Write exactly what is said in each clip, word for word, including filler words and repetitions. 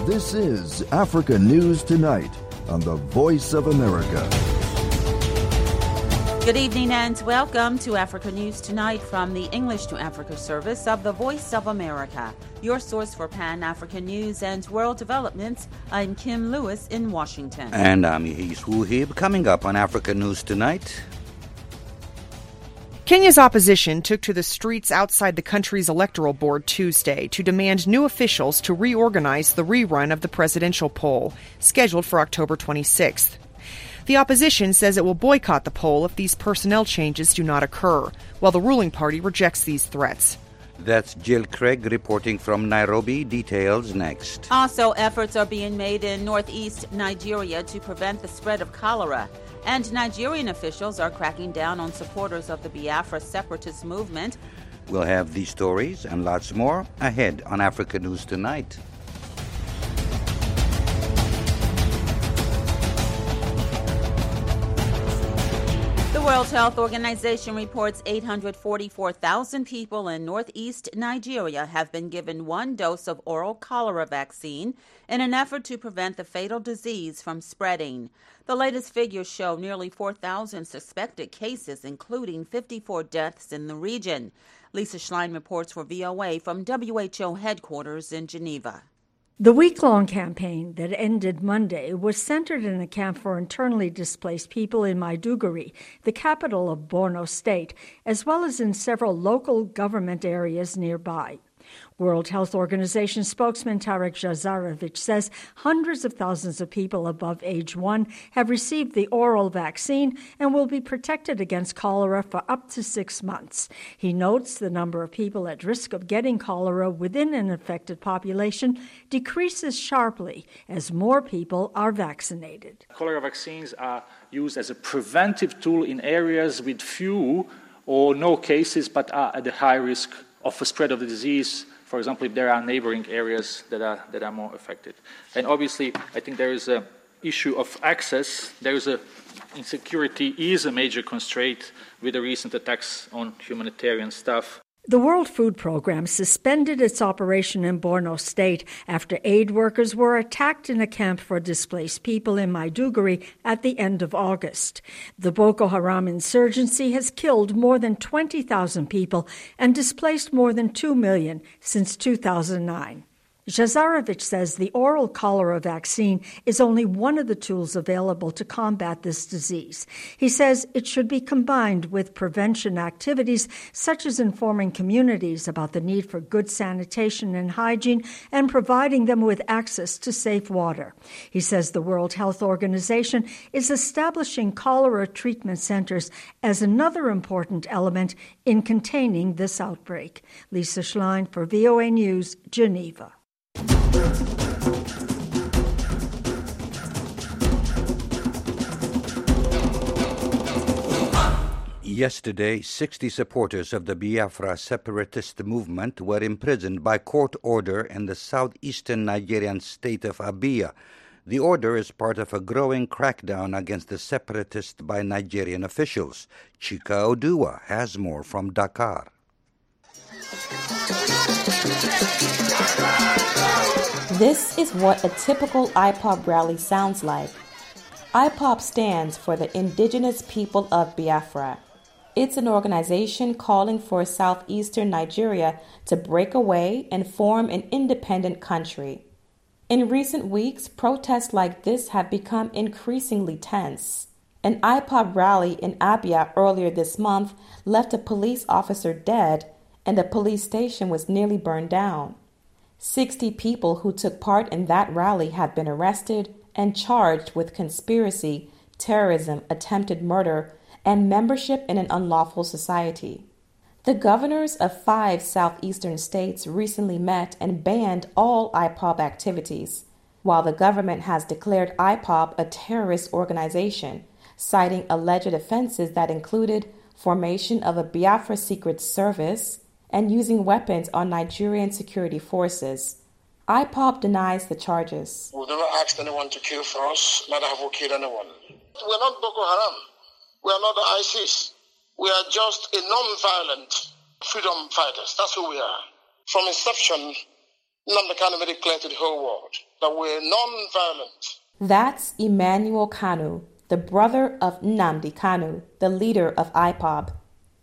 This is Africa News Tonight on the Voice of America. Good evening and welcome to Africa News Tonight from the English to Africa service of the Voice of America, your source for Pan-African news and world developments. I'm Kim Lewis in Washington. And I'm Yehis Wuhib. Coming up on Africa News Tonight. Kenya's opposition took to the streets outside the country's electoral board Tuesday to demand new officials to reorganize the rerun of the presidential poll, scheduled for October twenty-sixth. The opposition says it will boycott the poll if these personnel changes do not occur, while the ruling party rejects these threats. That's Jill Craig reporting from Nairobi. Details next. Also, efforts are being made in northeast Nigeria to prevent the spread of cholera. And Nigerian officials are cracking down on supporters of the Biafra separatist movement. We'll have these stories and lots more ahead on Africa News Tonight. The World Health Organization reports eight hundred forty-four thousand people in northeast Nigeria have been given one dose of oral cholera vaccine in an effort to prevent the fatal disease from spreading. The latest figures show nearly four thousand suspected cases, including fifty-four deaths in the region. Lisa Schlein reports for V O A from W H O headquarters in Geneva. The week-long campaign that ended Monday was centered in a camp for internally displaced people in Maiduguri, the capital of Borno State, as well as in several local government areas nearby. World Health Organization spokesman Tarek Jazarevic says hundreds of thousands of people above age one have received the oral vaccine and will be protected against cholera for up to six months. He notes the number of people at risk of getting cholera within an infected population decreases sharply as more people are vaccinated. Cholera vaccines are used as a preventive tool in areas with few or no cases but are at the high risk of a spread of the disease. For example, if there are neighboring areas that are that are more affected. And obviously, I think there is an issue of access. There is a insecurity is a major constraint with the recent attacks on humanitarian staff. The World Food Program suspended its operation in Borno State after aid workers were attacked in a camp for displaced people in Maiduguri at the end of August. The Boko Haram insurgency has killed more than twenty thousand people and displaced more than two million since two thousand nine. Jazarevic says the oral cholera vaccine is only one of the tools available to combat this disease. He says it should be combined with prevention activities such as informing communities about the need for good sanitation and hygiene and providing them with access to safe water. He says the World Health Organization is establishing cholera treatment centers as another important element in containing this outbreak. Lisa Schlein for V O A News, Geneva. Yesterday, sixty supporters of the Biafra separatist movement were imprisoned by court order in the southeastern Nigerian state of Abia. The order is part of a growing crackdown against the separatists by Nigerian officials. Chika Oduwa has more from Dakar. This is what a typical I P O B rally sounds like. I P O B stands for the Indigenous People of Biafra. It's an organization calling for southeastern Nigeria to break away and form an independent country. In recent weeks, protests like this have become increasingly tense. An I P O B rally in Abia earlier this month left a police officer dead, and a police station was nearly burned down. Sixty people who took part in that rally have been arrested and charged with conspiracy, terrorism, attempted murder, and membership in an unlawful society. The governors of five southeastern states recently met and banned all I P O B activities, while the government has declared I P O B a terrorist organization, citing alleged offenses that included formation of a Biafra secret service and using weapons on Nigerian security forces. I P O B denies the charges. We've never asked anyone to kill for us, neither have we killed anyone. We're not Boko Haram. We are not the ISIS. We are just a non-violent freedom fighters. That's who we are. From inception, Nnamdi Kanu made it clear to the whole world that we're non-violent. That's Emmanuel Kanu, the brother of Nnamdi Kanu, the leader of I P O B.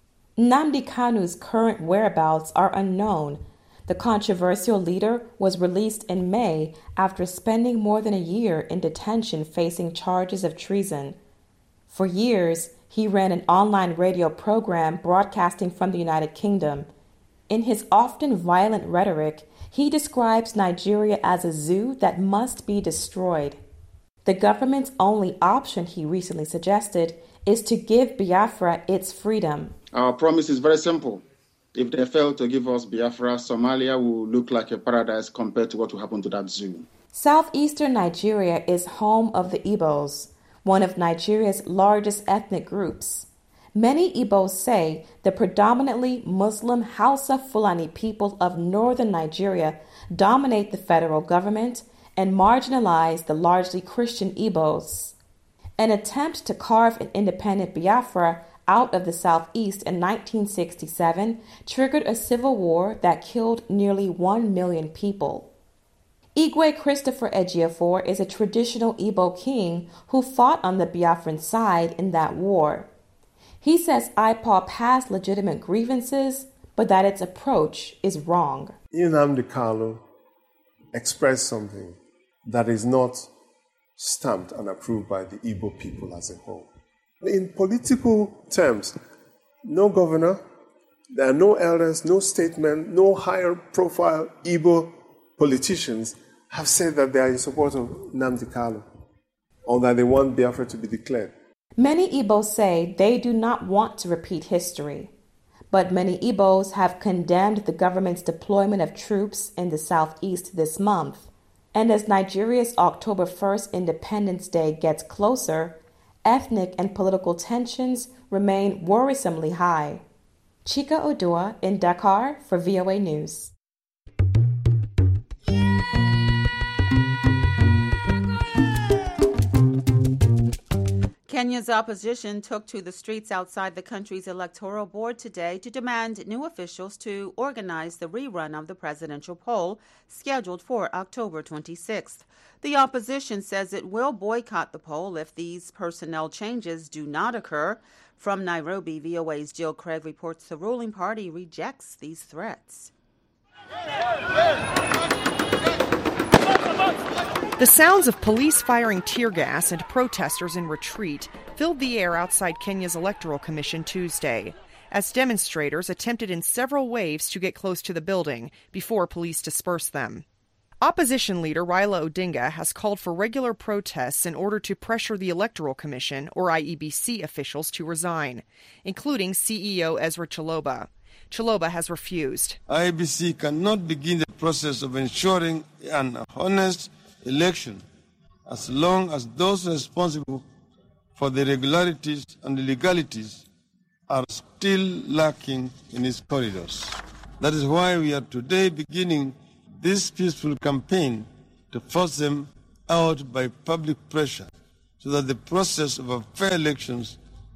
Nnamdi Kanu's current whereabouts are unknown. The controversial leader was released in May after spending more than a year in detention facing charges of treason. For years, he ran an online radio program broadcasting from the United Kingdom. In his often violent rhetoric, he describes Nigeria as a zoo that must be destroyed. The government's only option, he recently suggested, is to give Biafra its freedom. Our promise is very simple. If they fail to give us Biafra, Somalia will look like a paradise compared to what will happen to that zoo. Southeastern Nigeria is home of the Igbos, one of Nigeria's largest ethnic groups. Many Igbos say the predominantly Muslim Hausa Fulani people of northern Nigeria dominate the federal government and marginalize the largely Christian Igbos. An attempt to carve an independent Biafra out of the southeast in nineteen sixty-seven triggered a civil war that killed nearly one million people. Igwe Christopher Ejiofor is a traditional Igbo king who fought on the Biafran side in that war. He says I P O B has legitimate grievances, but that its approach is wrong. Nnamdi Kanu expressed something that is not stamped and approved by the Igbo people as a whole. In political terms, no governor, there are no elders, no statesmen, no higher profile Igbo politicians have said that they are in support of Nnamdi Kanu or that they want Biafra to be declared. Many Igbos say they do not want to repeat history, but many Igbos have condemned the government's deployment of troops in the southeast this month. And as Nigeria's October first Independence Day gets closer, ethnic and political tensions remain worrisomely high. Chika Odua in Dakar for V O A News. Kenya's opposition took to the streets outside the country's electoral board today to demand new officials to organize the rerun of the presidential poll scheduled for October twenty-sixth. The opposition says it will boycott the poll if these personnel changes do not occur. From Nairobi, V O A's Jill Craig reports the ruling party rejects these threats. The sounds of police firing tear gas and protesters in retreat filled the air outside Kenya's Electoral Commission Tuesday, as demonstrators attempted in several waves to get close to the building before police dispersed them. Opposition leader Raila Odinga has called for regular protests in order to pressure the Electoral Commission, or I E B C, officials to resign, including C E O Ezra Chiloba. Chiloba has refused. I E B C cannot begin the process of ensuring an honest election as long as those responsible for the irregularities and illegalities are still lacking in its corridors. That is why we are today beginning this peaceful campaign to force them out by public pressure so that the process of fair elections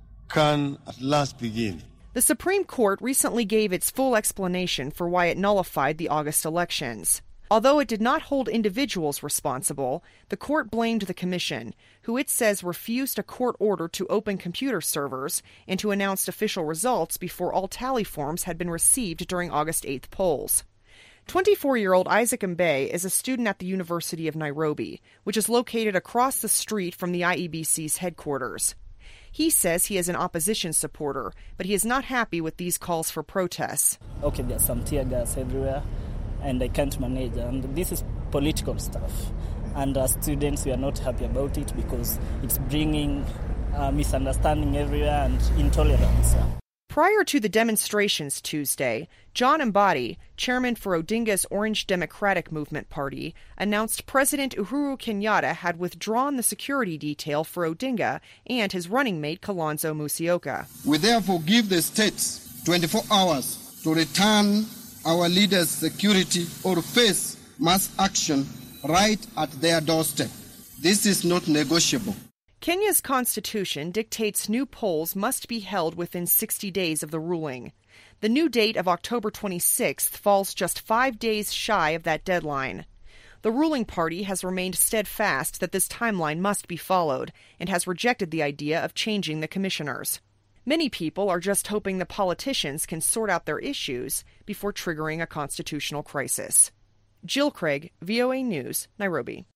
can at last begin. The Supreme Court recently gave its full explanation for why it nullified the August elections. Although it did not hold individuals responsible, the court blamed the commission, who it says refused a court order to open computer servers and to announce official results before all tally forms had been received during August eighth polls. twenty-four-year-old Isaac Mbe is a student at the University of Nairobi, which is located across the street from the I E B C's headquarters. He says he is an opposition supporter, but he is not happy with these calls for protests. Okay, there's some tear gas everywhere, and I can't manage. And this is political stuff. And as students, we are not happy about it because it's bringing uh, misunderstanding everywhere and intolerance. Prior to the demonstrations Tuesday, John Mbadi, chairman for Odinga's Orange Democratic Movement Party, announced President Uhuru Kenyatta had withdrawn the security detail for Odinga and his running mate Kalonzo Musyoka. We therefore give the states twenty-four hours to return our leaders' security or face mass action right at their doorstep. This is not negotiable. Kenya's constitution dictates new polls must be held within sixty days of the ruling. The new date of October twenty-sixth falls just five days shy of that deadline. The ruling party has remained steadfast that this timeline must be followed and has rejected the idea of changing the commissioners. Many people are just hoping the politicians can sort out their issues before triggering a constitutional crisis. Jill Craig, V O A News, Nairobi.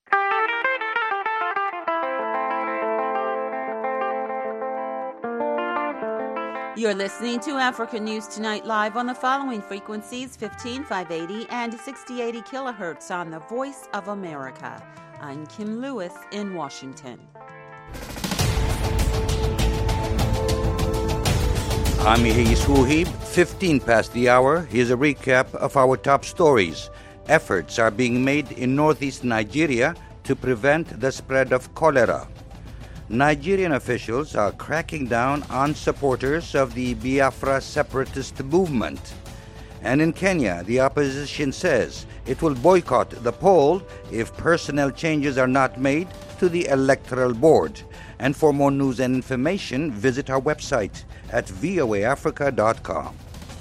You're listening to Africa News Tonight live on the following frequencies: fifteen five eighty and sixty eighty kilohertz on the Voice of America. I'm Kim Lewis in Washington. I'm Yehi Suhib. fifteen past the hour. Here's a recap of our top stories. Efforts are being made in northeast Nigeria to prevent the spread of cholera. Nigerian officials are cracking down on supporters of the Biafra separatist movement. And in Kenya, the opposition says it will boycott the poll if personnel changes are not made to the Electoral Board. And for more news and information, visit our website at v o a africa dot com.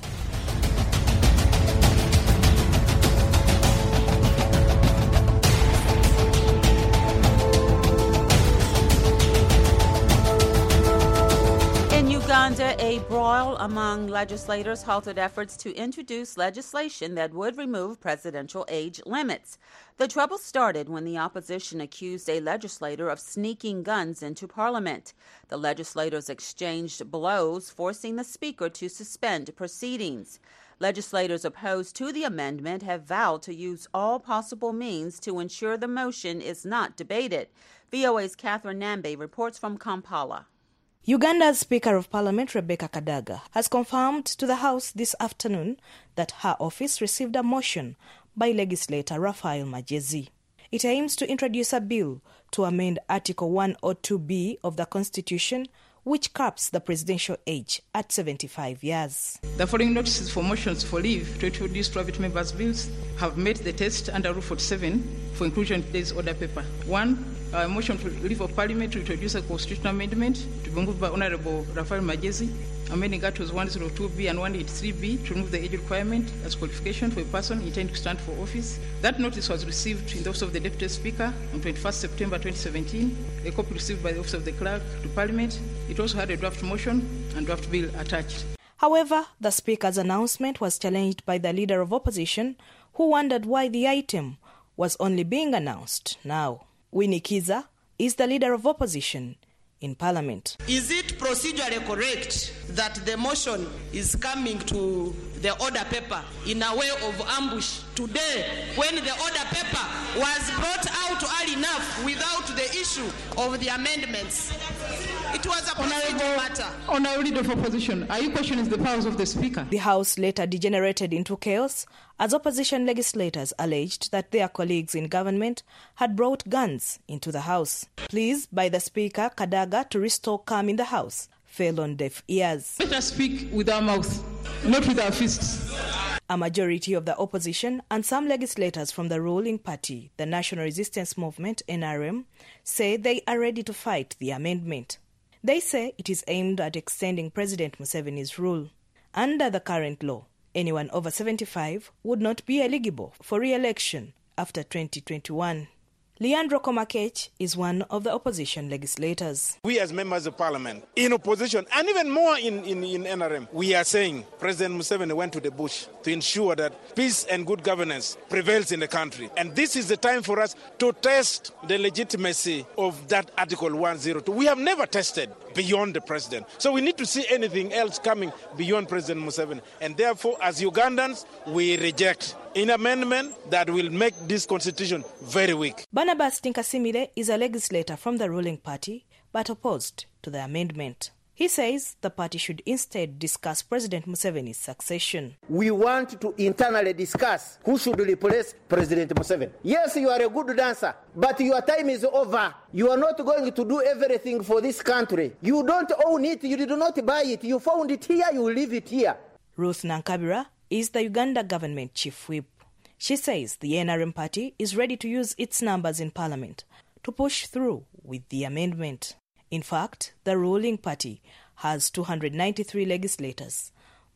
Uganda, a brawl among legislators halted efforts to introduce legislation that would remove presidential age limits. The trouble started when the opposition accused a legislator of sneaking guns into Parliament. The legislators exchanged blows, forcing the Speaker to suspend proceedings. Legislators opposed to the amendment have vowed to use all possible means to ensure the motion is not debated. V O A's Catherine Nambe reports from Kampala. Uganda's Speaker of Parliament, Rebecca Kadaga, has confirmed to the House this afternoon that her office received a motion by legislator Raphael Magezi. It aims to introduce a bill to amend Article one oh two B of the Constitution, which caps the presidential age at seventy-five years. The following notices for motions for leave to introduce private members' bills have met the test under Rule forty-seven for inclusion in today's order paper. One, a motion for leave of Parliament to introduce a constitutional amendment to be moved by Honourable Raphael Magezi, amending Articles one oh two B and one eighty-three B to remove the age requirement as qualification for a person intending to stand for office. That notice was received in the Office of the Deputy Speaker on twenty-first September twenty seventeen, a copy received by the Office of the Clerk to Parliament. It also had a draft motion and draft bill attached. However, the Speaker's announcement was challenged by the Leader of Opposition, who wondered why the item was only being announced now. Winnie Kiza is the Leader of Opposition in Parliament. Is it procedurally correct that the motion is coming to the order paper in a way of ambush today, when the order paper was brought out early enough without the issue of the amendments? It was a procedural matter. Honourable Leader of Opposition, are you questioning the powers of the Speaker? The House later degenerated into chaos as opposition legislators alleged that their colleagues in government had brought guns into the House. Pleas by the Speaker, Kadaga, to restore calm in the House fell on deaf ears. Let us speak with our mouth, not with our fists. A majority of the opposition and some legislators from the ruling party, the National Resistance Movement, N R M, say they are ready to fight the amendment. They say it is aimed at extending President Museveni's rule. Under the current law, anyone over seventy-five would not be eligible for re-election after twenty twenty-one. Leandro Komakech is one of the opposition legislators. We as members of parliament, in opposition, and even more in, in, in N R M, we are saying President Museveni went to the bush to ensure that peace and good governance prevails in the country. And this is the time for us to test the legitimacy of that Article one oh two. We have never tested beyond the president. So we need to see anything else coming beyond President Museveni. And therefore, as Ugandans, we reject an amendment that will make this constitution very weak. Barnabas Tinkasimile is a legislator from the ruling party, but opposed to the amendment. He says the party should instead discuss President Museveni's succession. We want to internally discuss who should replace President Museveni. Yes, you are a good dancer, but your time is over. You are not going to do everything for this country. You don't own it, you did not buy it. You found it here, you leave it here. Ruth Nankabira is the Uganda government chief whip. She says the N R M party is ready to use its numbers in parliament to push through with the amendment. In fact, the ruling party has two hundred ninety-three legislators,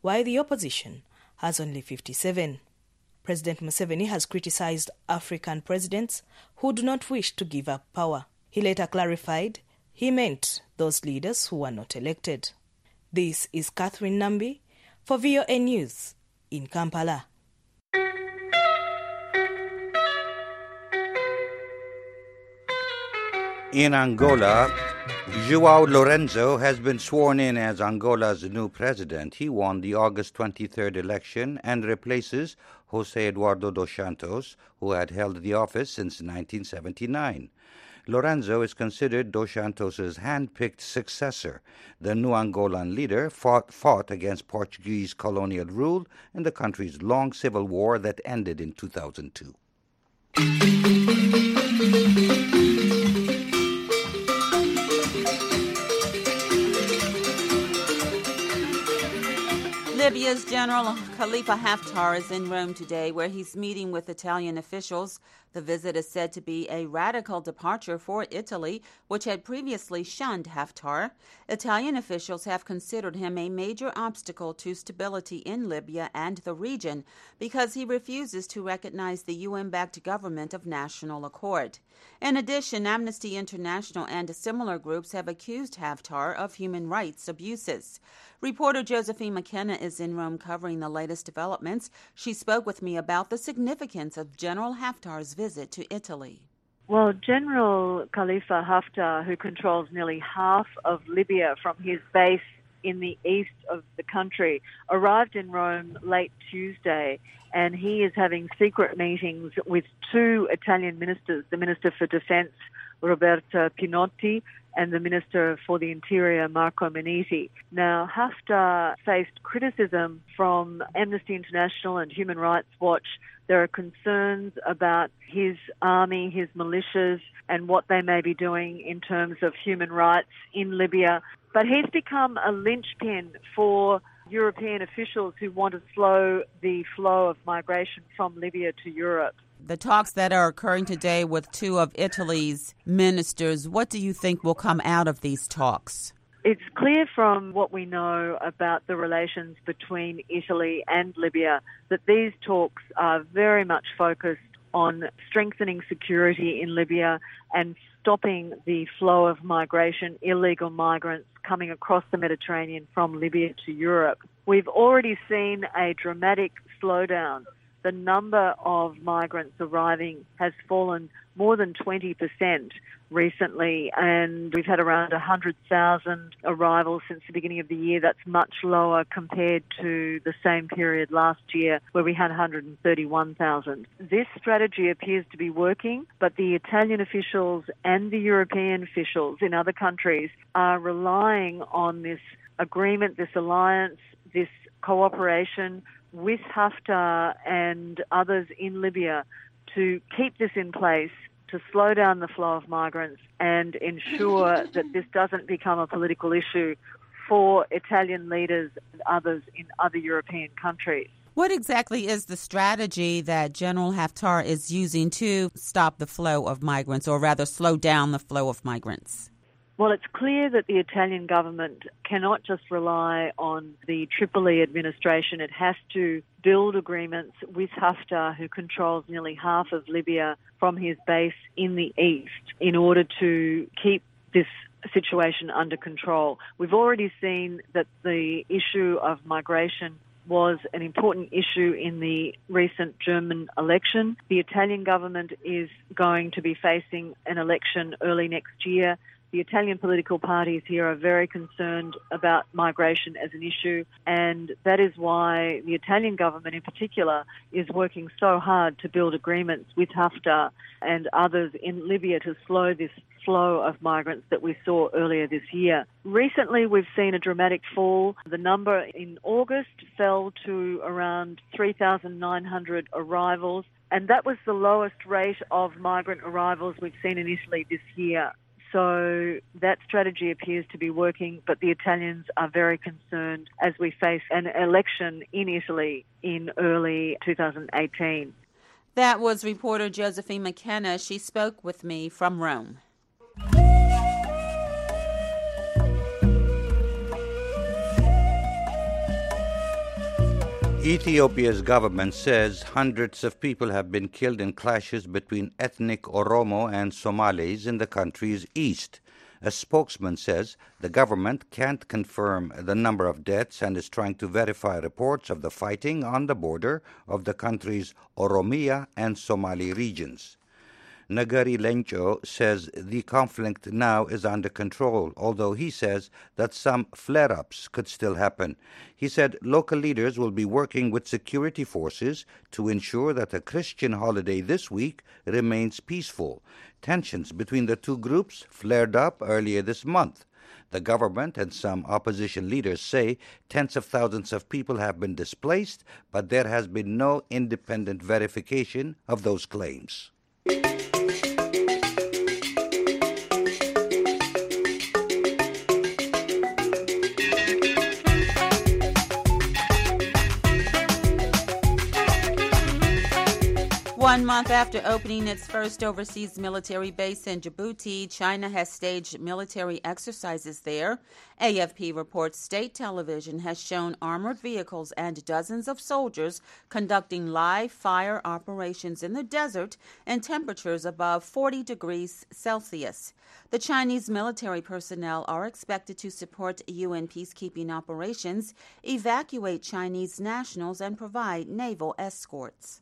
while the opposition has only fifty-seven. President Museveni has criticized African presidents who do not wish to give up power. He later clarified he meant those leaders who were not elected. This is Catherine Nambi for V O A News in Kampala. In Angola, João Lorenzo has been sworn in as Angola's new president. He won the August twenty-third election and replaces José Eduardo dos Santos, who had held the office since nineteen seventy-nine. Lorenzo is considered dos Santos' hand-picked successor. The new Angolan leader fought, fought against Portuguese colonial rule in the country's long civil war that ended in two thousand two. Libya's General Khalifa Haftar is in Rome today, where he's meeting with Italian officials. The visit is said to be a radical departure for Italy, which had previously shunned Haftar. Italian officials have considered him a major obstacle to stability in Libya and the region because he refuses to recognize the U N-backed government of national accord. In addition, Amnesty International and similar groups have accused Haftar of human rights abuses. Reporter Josephine McKenna is in Rome covering the latest developments. She spoke with me about the significance of General Haftar's visit to Italy. Well, General Khalifa Haftar, who controls nearly half of Libya from his base in the east of the country, arrived in Rome late Tuesday, and he is having secret meetings with two Italian ministers, the Minister for Defense, Roberta Pinotti, and the Minister for the Interior, Marco Minniti. Now, Haftar faced criticism from Amnesty International and Human Rights Watch. There are concerns about his army, his militias, and what they may be doing in terms of human rights in Libya. But he's become a linchpin for European officials who want to slow the flow of migration from Libya to Europe. The talks that are occurring today with two of Italy's ministers, what do you think will come out of these talks? It's clear from what we know about the relations between Italy and Libya that these talks are very much focused on strengthening security in Libya and stopping the flow of migration, illegal migrants coming across the Mediterranean from Libya to Europe. We've already seen a dramatic slowdown. The number of migrants arriving has fallen more than twenty percent recently, and we've had around one hundred thousand arrivals since the beginning of the year. That's much lower compared to the same period last year, where we had one hundred thirty-one thousand. This strategy appears to be working, but the Italian officials and the European officials in other countries are relying on this agreement, this alliance, this cooperation with Haftar and others in Libya to keep this in place, to slow down the flow of migrants and ensure that this doesn't become a political issue for Italian leaders and others in other European countries. What exactly is the strategy that General Haftar is using to stop the flow of migrants, or rather slow down the flow of migrants? Well, it's clear that the Italian government cannot just rely on the Tripoli administration. It has to build agreements with Haftar, who controls nearly half of Libya from his base in the east, in order to keep this situation under control. We've already seen that the issue of migration was an important issue in the recent German election. The Italian government is going to be facing an election early next year. The Italian political parties here are very concerned about migration as an issue, and that is why the Italian government in particular is working so hard to build agreements with Haftar and others in Libya to slow this flow of migrants that we saw earlier this year. Recently, we've seen a dramatic fall. The number in August fell to around three thousand nine hundred arrivals, and that was the lowest rate of migrant arrivals we've seen in Italy this year. So that strategy appears to be working, but the Italians are very concerned as we face an election in Italy in early two thousand eighteen. That was reporter Josephine McKenna. She spoke with me from Rome. Ethiopia's government says hundreds of people have been killed in clashes between ethnic Oromo and Somalis in the country's east. A spokesman says the government can't confirm the number of deaths and is trying to verify reports of the fighting on the border of the country's Oromia and Somali regions. Nagari Lencho says the conflict now is under control, although he says that some flare-ups could still happen. He said local leaders will be working with security forces to ensure that the Christian holiday this week remains peaceful. Tensions between the two groups flared up earlier this month. The government and some opposition leaders say tens of thousands of people have been displaced, but there has been no independent verification of those claims. One month after opening its first overseas military base in Djibouti, China has staged military exercises there. A F P reports state television has shown armored vehicles and dozens of soldiers conducting live fire operations in the desert in temperatures above forty degrees Celsius. The Chinese military personnel are expected to support U N peacekeeping operations, evacuate Chinese nationals, and provide naval escorts.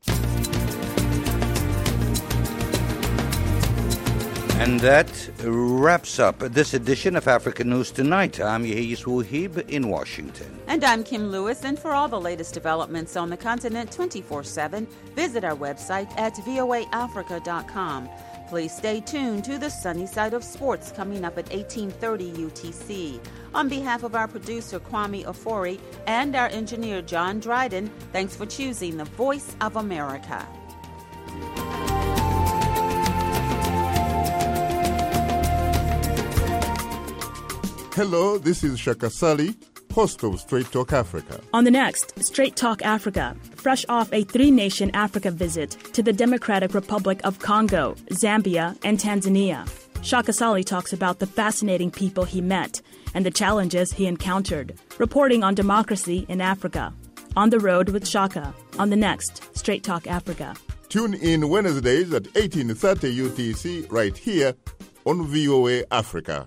And that wraps up this edition of Africa News Tonight. I'm Yehis Wuhib in Washington. And I'm Kim Lewis. And for all the latest developments on the continent twenty-four seven, visit our website at voa africa dot com. Please stay tuned to the Sunny Side of Sports coming up at eighteen thirty U T C. On behalf of our producer Kwame Ofori and our engineer John Dryden, thanks for choosing the Voice of America. Hello, this is Shaka Sali, host of Straight Talk Africa. On the next, Straight Talk Africa, fresh off a three-nation Africa visit to the Democratic Republic of Congo, Zambia, and Tanzania, Shaka Sali talks about the fascinating people he met and the challenges he encountered, reporting on democracy in Africa. On the road with Shaka, on the next Straight Talk Africa. Tune in Wednesdays at eighteen thirty U T C right here on V O A Africa.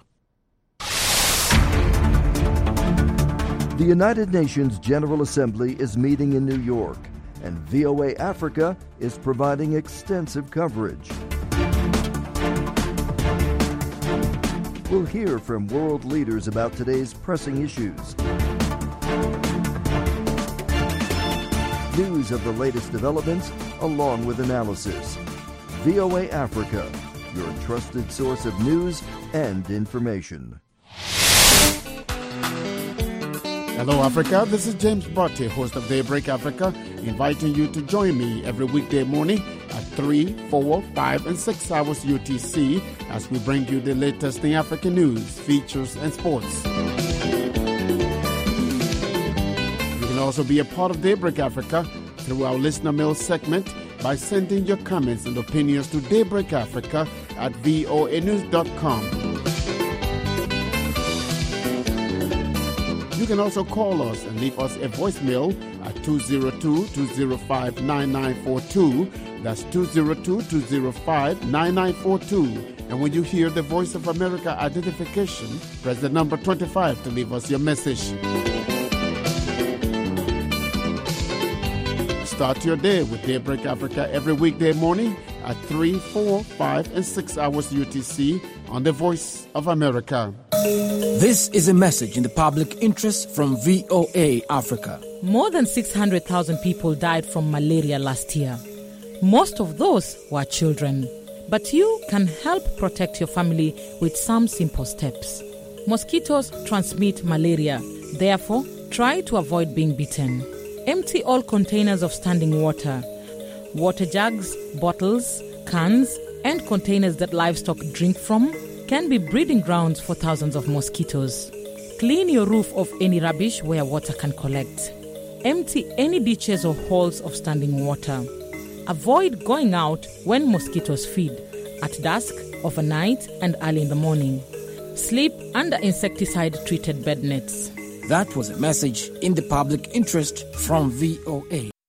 The United Nations General Assembly is meeting in New York, and V O A Africa is providing extensive coverage. We'll hear from world leaders about today's pressing issues. News of the latest developments, along with analysis. V O A Africa, your trusted source of news and information. Hello, Africa. This is James Botte, host of Daybreak Africa, inviting you to join me every weekday morning at three, four, five, and six hours U T C as we bring you the latest in African news, features, and sports. You can also be a part of Daybreak Africa through our listener mail segment by sending your comments and opinions to Daybreak Africa at voa news dot com. You can also call us and leave us a voicemail at two oh two, two oh five, nine nine four two. That's two oh two, two oh five, nine nine four two. And when you hear the Voice of America identification, press the number twenty-five to leave us your message. Start your day with Daybreak Africa every weekday morning at three, four, five, and six hours U T C on the Voice of America. This is a message in the public interest from V O A Africa. More than six hundred thousand people died from malaria last year. Most of those were children. But you can help protect your family with some simple steps. Mosquitoes transmit malaria. Therefore, try to avoid being bitten. Empty all containers of standing water. Water jugs, bottles, cans, and containers that livestock drink from can be breeding grounds for thousands of mosquitoes. Clean your roof of any rubbish where water can collect. Empty any ditches or holes of standing water. Avoid going out when mosquitoes feed, at dusk, overnight, and early in the morning. Sleep under insecticide-treated bed nets. That was a message in the public interest from V O A.